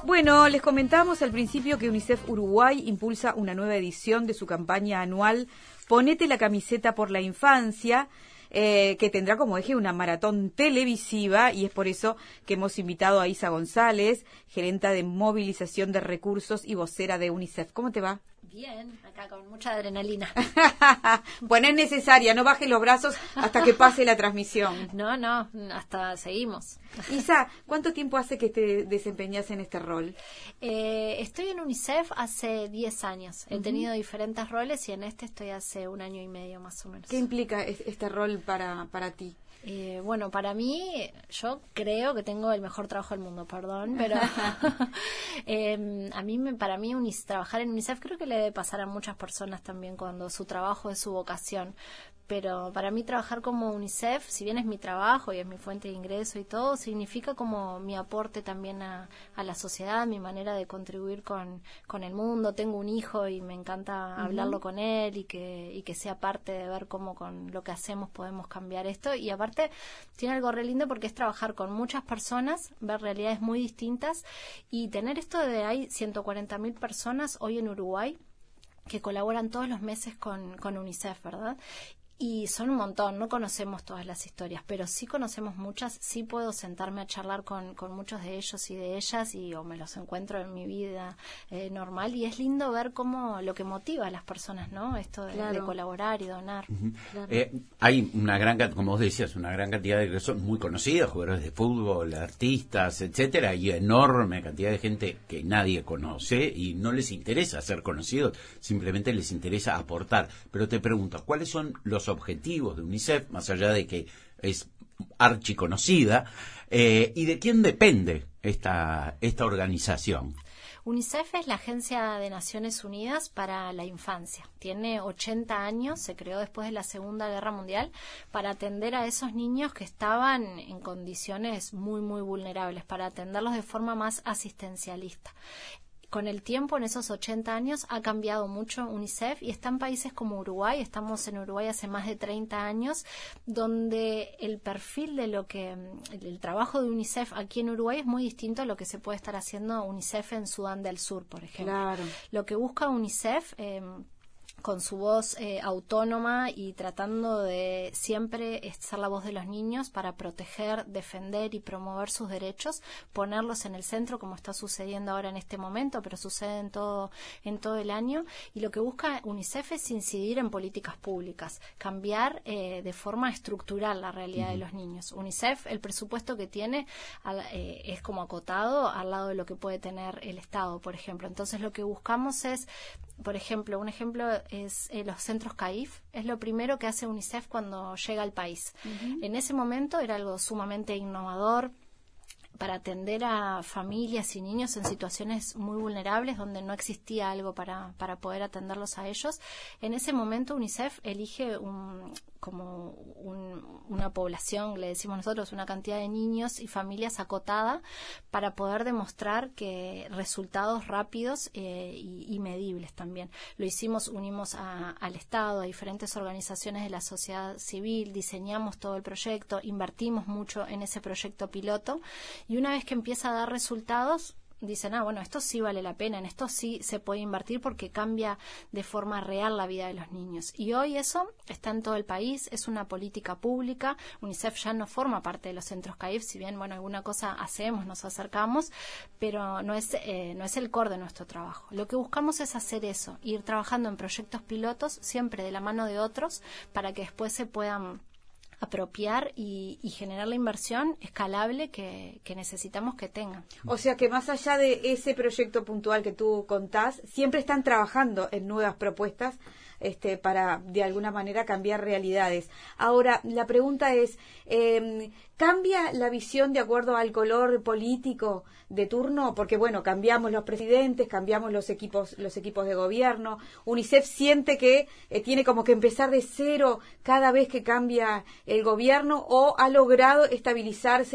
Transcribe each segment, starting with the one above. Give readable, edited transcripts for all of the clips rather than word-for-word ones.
Bueno, les comentábamos al principio que UNICEF Uruguay impulsa una nueva edición de su campaña anual Ponete la camiseta por la infancia, que tendrá como eje una maratón televisiva, y es por eso que hemos invitado a Isa González, gerenta de movilización de recursos y vocera de UNICEF. ¿Cómo te va? Bien, acá con mucha adrenalina. Bueno, es necesaria, no bajes los brazos hasta que pase la transmisión. No, hasta seguimos. Isa, ¿cuánto tiempo hace que te desempeñas en este rol? Estoy en UNICEF hace 10 años. He tenido diferentes roles y en este estoy hace 1 año y medio más o menos. ¿Qué implica este rol para ti? Bueno, para mí, yo creo que tengo el mejor trabajo del mundo, perdón, pero para mí trabajar en UNICEF creo que le debe pasar a muchas personas también cuando su trabajo es su vocación. Pero para mí trabajar como UNICEF, si bien es mi trabajo y es mi fuente de ingreso y todo, significa como mi aporte también a la sociedad, mi manera de contribuir con el mundo. Tengo un hijo y me encanta hablarlo con él y que sea parte de ver cómo con lo que hacemos podemos cambiar esto. Y aparte tiene algo re lindo porque es trabajar con muchas personas, ver realidades muy distintas y tener esto de hay 140.000 personas hoy en Uruguay que colaboran todos los meses con UNICEF, ¿verdad? Y son un montón, no conocemos todas las historias, pero sí conocemos muchas, sí puedo sentarme a charlar con muchos de ellos y de ellas o me los encuentro en mi vida normal y es lindo ver cómo lo que motiva a las personas, ¿no? Esto de colaborar y donar. Claro. Hay una gran, como vos decías, una gran cantidad de que son muy conocidos, jugadores de fútbol, artistas, etcétera, y enorme cantidad de gente que nadie conoce y no les interesa ser conocidos, simplemente les interesa aportar. Pero te pregunto, ¿cuáles son los objetivos de UNICEF, más allá de que es archiconocida, y de quién depende esta organización? UNICEF es la Agencia de Naciones Unidas para la Infancia. Tiene 80 años, se creó después de la Segunda Guerra Mundial para atender a esos niños que estaban en condiciones muy, muy vulnerables, para atenderlos de forma más asistencialista. Con el tiempo, en esos 80 años, ha cambiado mucho UNICEF y está en países como Uruguay. Estamos en Uruguay hace más de 30 años, donde el perfil de el trabajo de UNICEF aquí en Uruguay es muy distinto a lo que se puede estar haciendo UNICEF en Sudán del Sur, por ejemplo. Claro. Lo que busca UNICEF con su voz autónoma y tratando de siempre ser la voz de los niños para proteger, defender y promover sus derechos, ponerlos en el centro como está sucediendo ahora en este momento, pero sucede en todo el año. Y lo que busca UNICEF es incidir en políticas públicas, cambiar de forma estructural la realidad de los niños. UNICEF, el presupuesto que tiene es como acotado al lado de lo que puede tener el Estado, por ejemplo. Entonces lo que buscamos es, por ejemplo, un ejemplo es los centros CAIF, es lo primero que hace UNICEF cuando llega al país. En ese momento era algo sumamente innovador para atender a familias y niños en situaciones muy vulnerables donde no existía algo para poder atenderlos a ellos. En ese momento UNICEF elige una población, le decimos nosotros, una cantidad de niños y familias acotada para poder demostrar que resultados rápidos y medibles también. Lo hicimos, unimos al Estado, a diferentes organizaciones de la sociedad civil, diseñamos todo el proyecto, invertimos mucho en ese proyecto piloto y una vez que empieza a dar resultados, dicen, bueno, esto sí vale la pena, en esto sí se puede invertir porque cambia de forma real la vida de los niños. Y hoy eso está en todo el país, es una política pública. UNICEF ya no forma parte de los centros CAIF, si bien, alguna cosa hacemos, nos acercamos, pero no es el core de nuestro trabajo. Lo que buscamos es hacer eso, ir trabajando en proyectos pilotos, siempre de la mano de otros, para que después se puedan apropiar y generar la inversión escalable que necesitamos que tengan. O sea que más allá de ese proyecto puntual que tú contás, siempre están trabajando en nuevas propuestas para de alguna manera cambiar realidades. Ahora, la pregunta es, ¿cambia la visión de acuerdo al color político de turno? Porque cambiamos los presidentes, cambiamos los equipos de gobierno. UNICEF siente que tiene como que empezar de cero cada vez que cambia el gobierno, o ha logrado estabilizarse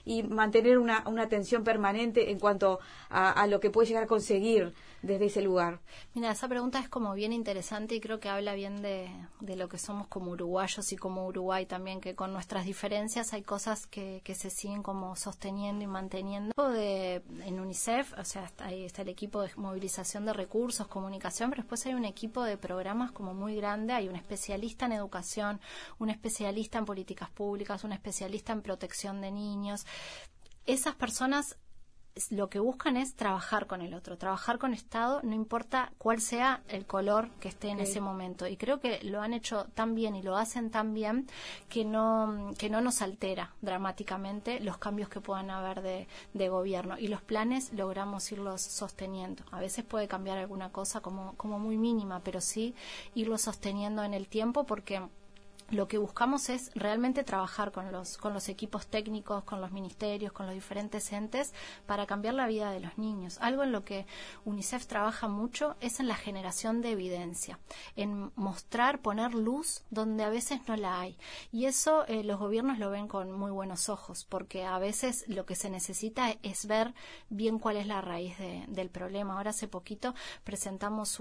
y mantener una atención permanente en cuanto a lo que puede llegar a conseguir desde ese lugar? Mira, esa pregunta es como bien interesante y creo que habla bien de lo que somos como uruguayos y como Uruguay también, que con nuestras diferencias hay cosas que se siguen como sosteniendo y manteniendo. En UNICEF, o sea, ahí está el equipo de movilización de recursos, comunicación, pero después hay un equipo de programas como muy grande, hay un especialista en educación, un especialista en políticas públicas, un especialista en protección de niños. Esas personas lo que buscan es trabajar con el otro, trabajar con Estado, no importa cuál sea el color que esté en ese momento. Y creo que lo han hecho tan bien y lo hacen tan bien que no nos altera dramáticamente los cambios que puedan haber de gobierno. Y los planes logramos irlos sosteniendo. A veces puede cambiar alguna cosa como muy mínima, pero sí irlos sosteniendo en el tiempo, porque lo que buscamos es realmente trabajar con los equipos técnicos, con los ministerios, con los diferentes entes para cambiar la vida de los niños. Algo en lo que UNICEF trabaja mucho es en la generación de evidencia, en mostrar, poner luz donde a veces no la hay. Y eso los gobiernos lo ven con muy buenos ojos, porque a veces lo que se necesita es ver bien cuál es la raíz del problema. Ahora hace poquito presentamos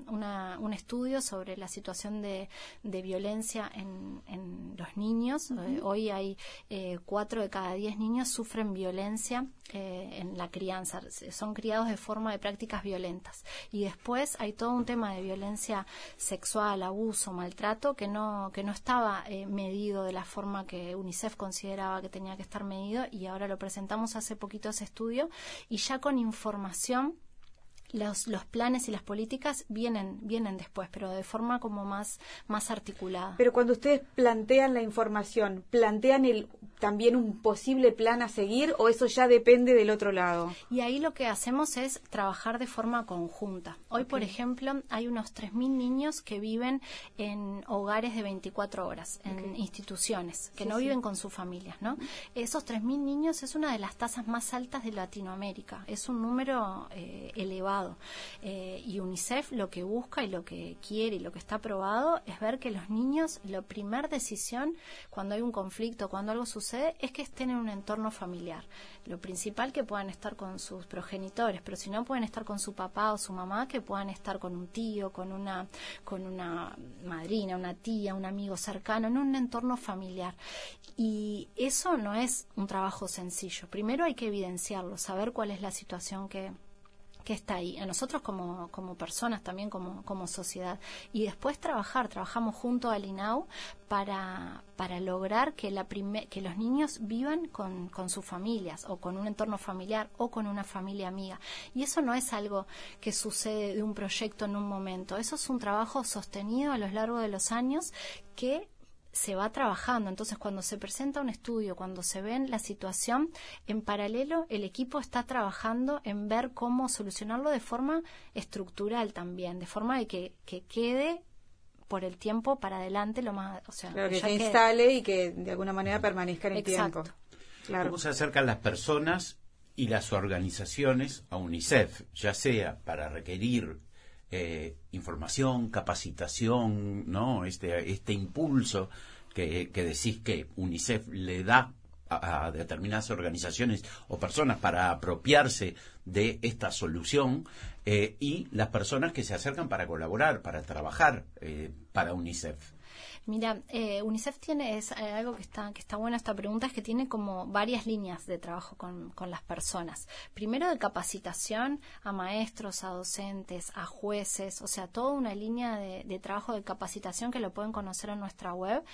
un estudio sobre la situación de violencia en los niños. Hoy hay 4 de cada 10 niños sufren violencia en la crianza, son criados de forma de prácticas violentas. Y después hay todo un tema de violencia sexual, abuso, maltrato que no estaba medido de la forma que UNICEF consideraba que tenía que estar medido, y ahora lo presentamos hace poquito ese estudio, y ya con información. Los planes y las políticas vienen después, pero de forma como más articulada. Pero cuando ustedes plantean la información, ¿plantean también un posible plan a seguir, o eso ya depende del otro lado? Y ahí lo que hacemos es trabajar de forma conjunta. Hoy, por ejemplo, hay unos 3.000 niños que viven en hogares de 24 horas, en instituciones, que no viven con sus familias, ¿no? Esos 3.000 niños es una de las tasas más altas de Latinoamérica. Es un número elevado. Y UNICEF lo que busca y lo que quiere y lo que está aprobado es ver que los niños, la primera decisión cuando hay un conflicto, cuando algo sucede, es que estén en un entorno familiar. Lo principal, que puedan estar con sus progenitores, pero si no pueden estar con su papá o su mamá, que puedan estar con un tío, con una madrina, una tía, un amigo cercano, en un entorno familiar. Y eso no es un trabajo sencillo. Primero hay que evidenciarlo, saber cuál es la situación que está ahí, a nosotros como personas, también como sociedad, y después trabajamos junto al INAU para lograr que los niños vivan con sus familias, o con un entorno familiar, o con una familia amiga. Y eso no es algo que sucede de un proyecto en un momento, eso es un trabajo sostenido a lo largo de los años que se va trabajando. Entonces, cuando se presenta un estudio, cuando se ve la situación, en paralelo el equipo está trabajando en ver cómo solucionarlo de forma estructural también, de forma de que quede por el tiempo para adelante lo más, o sea, claro, que se instale y que de alguna manera permanezca en el Exacto. tiempo. Claro. ¿Cómo se acercan las personas y las organizaciones a UNICEF, ya sea para requerir información, capacitación, ¿no? Este impulso que decís que UNICEF le da a determinadas organizaciones o personas para apropiarse de esta solución, y las personas que se acercan para colaborar, para trabajar para UNICEF? Mira, UNICEF tiene algo que está buena esta pregunta, es que tiene como varias líneas de trabajo con las personas. Primero, de capacitación a maestros, a docentes, a jueces, o sea, toda una línea de trabajo de capacitación que lo pueden conocer en nuestra web,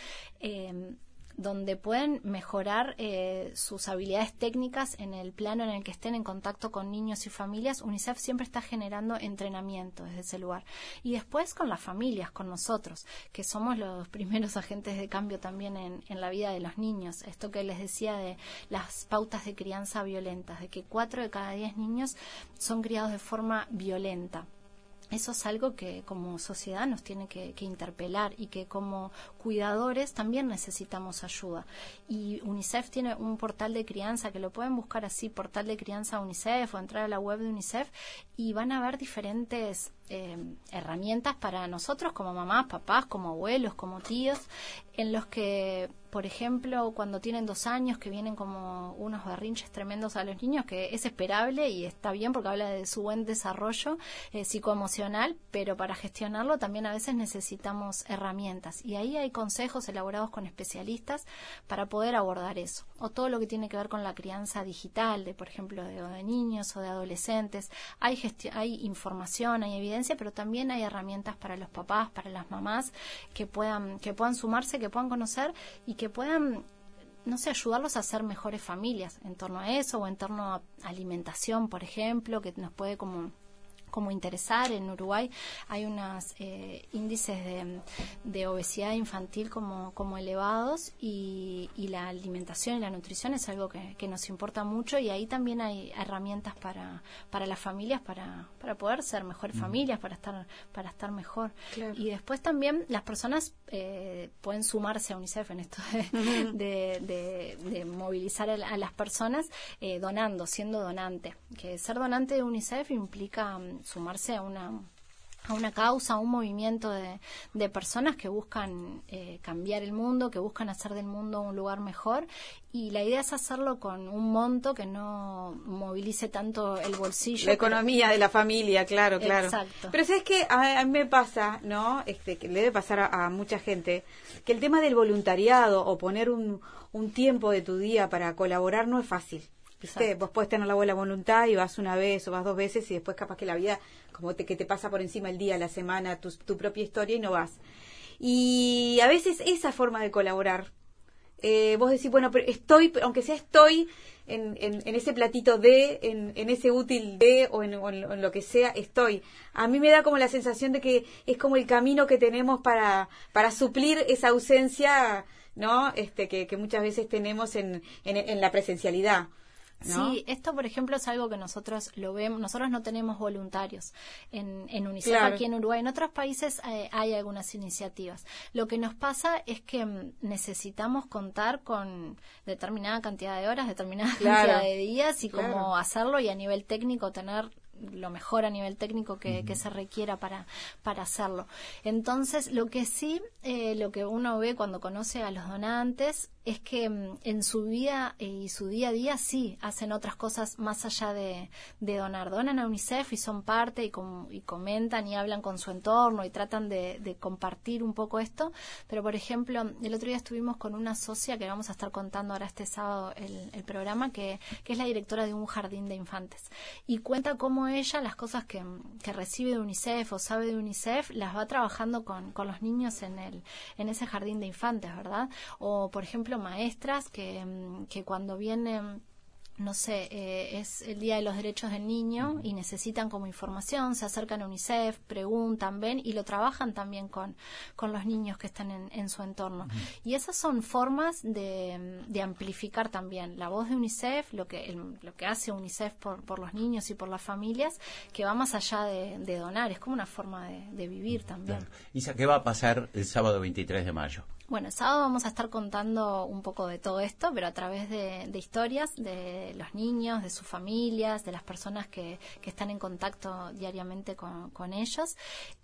donde pueden mejorar sus habilidades técnicas en el plano en el que estén en contacto con niños y familias. UNICEF siempre está generando entrenamiento desde ese lugar. Y después con las familias, con nosotros, que somos los primeros agentes de cambio también en la vida de los niños. Esto que les decía de las pautas de crianza violentas, de que 4 de cada 10 niños son criados de forma violenta. Eso es algo que como sociedad nos tiene que interpelar, y que como cuidadores también necesitamos ayuda. Y UNICEF tiene un portal de crianza que lo pueden buscar así, portal de crianza UNICEF, o entrar a la web de UNICEF, y van a ver diferentes herramientas para nosotros como mamás, papás, como abuelos, como tíos, en los que, por ejemplo, cuando tienen 2 años, que vienen como unos berrinches tremendos a los niños, que es esperable y está bien porque habla de su buen desarrollo psicoemocional, pero para gestionarlo también a veces necesitamos herramientas. Y ahí hay consejos elaborados con especialistas para poder abordar eso. O todo lo que tiene que ver con la crianza digital, de, por ejemplo, de niños o de adolescentes. Hay información, hay evidencia, pero también hay herramientas para los papás, para las mamás, que puedan sumarse, que puedan conocer y que puedan, no sé, ayudarlos a ser mejores familias en torno a eso, o en torno a alimentación, por ejemplo, que nos puede como interesar. En Uruguay hay unos índices de obesidad infantil como elevados, y la alimentación y la nutrición es algo que nos importa mucho, y ahí también hay herramientas para las familias para poder ser mejores familias, para estar mejor. Claro. Y después también las personas pueden sumarse a UNICEF en esto de movilizar a las personas donando, siendo donante. Que ser donante de UNICEF implica sumarse a una causa, a un movimiento de personas que buscan cambiar el mundo, que buscan hacer del mundo un lugar mejor, y la idea es hacerlo con un monto que no movilice tanto el bolsillo. La economía de la familia, claro. Exacto. Pero ¿sabes qué? A mí me pasa, ¿no? Que le debe pasar a mucha gente, que el tema del voluntariado o poner un tiempo de tu día para colaborar no es fácil. ¿Viste? Exacto. Vos podés tener la buena voluntad y vas una vez o vas 2 veces, y después capaz que la vida como que te pasa por encima el día, la semana, tu propia historia, y no vas. Y a veces esa forma de colaborar, vos decís, bueno, pero aunque sea estoy en ese platito en ese útil o en lo que sea, estoy. A mí me da como la sensación de que es como el camino que tenemos para suplir esa ausencia, ¿no? Que muchas veces tenemos en la presencialidad, ¿no? Sí, esto por ejemplo es algo que nosotros lo vemos. Nosotros no tenemos voluntarios en UNICEF, claro, aquí en Uruguay. En otros países hay algunas iniciativas. Lo que nos pasa es que necesitamos contar con determinada cantidad de horas, determinada cantidad de días, y cómo hacerlo, y a nivel técnico tener lo mejor a nivel técnico que se requiera para hacerlo. Entonces, lo que sí, lo que uno ve cuando conoce a los donantes es que en su vida y su día a día sí hacen otras cosas más allá de donar. Donan a UNICEF y son parte y comentan y hablan con su entorno y tratan de compartir un poco esto. Pero, por ejemplo, el otro día estuvimos con una socia que vamos a estar contando ahora este sábado el programa, que es la directora de un jardín de infantes. Y cuenta cómo ella las cosas que recibe de UNICEF o sabe de UNICEF las va trabajando con los niños en ese jardín de infantes, ¿verdad? O, por ejemplo, maestras que cuando vienen, no sé, es el Día de los Derechos del Niño y necesitan como información, se acercan a UNICEF, preguntan, ven y lo trabajan también con los niños que están en su entorno. Y esas son formas de amplificar también la voz de UNICEF, lo que hace UNICEF por los niños y por las familias, que va más allá de donar, es como una forma de vivir también. Claro. Isa, ¿qué va a pasar el sábado 23 de mayo? Bueno, el sábado vamos a estar contando un poco de todo esto, pero a través de historias de los niños, de sus familias, de las personas que están en contacto diariamente con ellos,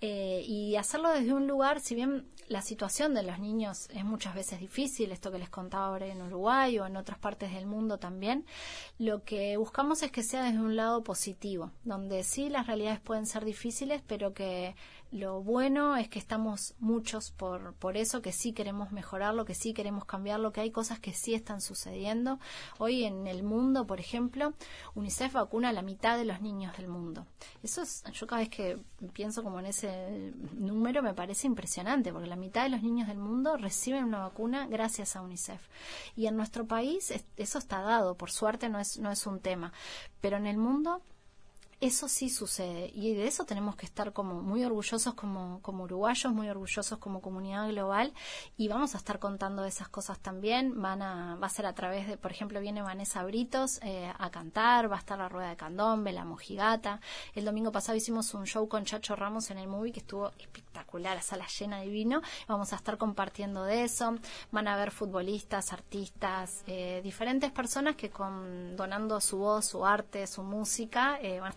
y hacerlo desde un lugar, si bien la situación de los niños es muchas veces difícil, esto que les contaba ahora en Uruguay o en otras partes del mundo también, lo que buscamos es que sea desde un lado positivo, donde sí las realidades pueden ser difíciles, pero que lo bueno es que estamos muchos por eso, que sí queremos mejorarlo, que sí queremos cambiarlo, que hay cosas que sí están sucediendo. Hoy en el mundo, por ejemplo, UNICEF vacuna a la mitad de los niños del mundo. Eso yo cada vez que pienso como en ese número me parece impresionante, porque la mitad de los niños del mundo reciben una vacuna gracias a UNICEF. Y en nuestro país eso está dado, por suerte no es un tema. Pero en el mundo eso sí sucede, y de eso tenemos que estar como muy orgullosos como uruguayos, muy orgullosos como comunidad global, y vamos a estar contando de esas cosas también. Va a ser a través de, por ejemplo, viene Vanessa Britos a cantar, va a estar la Rueda de Candombe, la Mojigata. El domingo pasado hicimos un show con Chacho Ramos en el Movie que estuvo espectacular, la sala llena de vino. Vamos a estar compartiendo de eso. Van a haber futbolistas, artistas, diferentes personas que donando su voz, su arte, su música, van a estar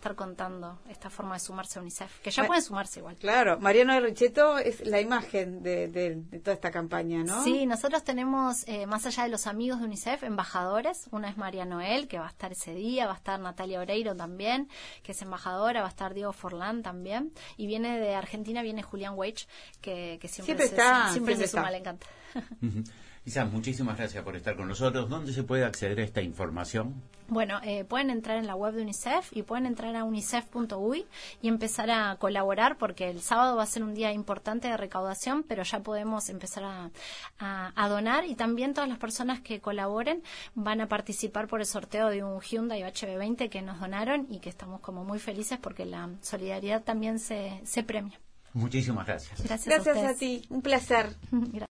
estar contando esta forma de sumarse a UNICEF, que ya pueden sumarse igual. Claro, Mariano Richetto es la imagen de toda esta campaña, ¿no? Sí, nosotros tenemos, más allá de los amigos de UNICEF, embajadores. Una es María Noel, que va a estar ese día, va a estar Natalia Oreiro también, que es embajadora, va a estar Diego Forlán también, y viene de Argentina, viene Julián Weich, que siempre se suma, le encanta. Isa, muchísimas gracias por estar con nosotros. ¿Dónde se puede acceder a esta información? Bueno, pueden entrar en la web de UNICEF y pueden entrar a unicef.uy y empezar a colaborar, porque el sábado va a ser un día importante de recaudación, pero ya podemos empezar a donar, y también todas las personas que colaboren van a participar por el sorteo de un Hyundai HB20 que nos donaron y que estamos como muy felices porque la solidaridad también se premia. Muchísimas gracias. Gracias a ti, un placer. Gracias.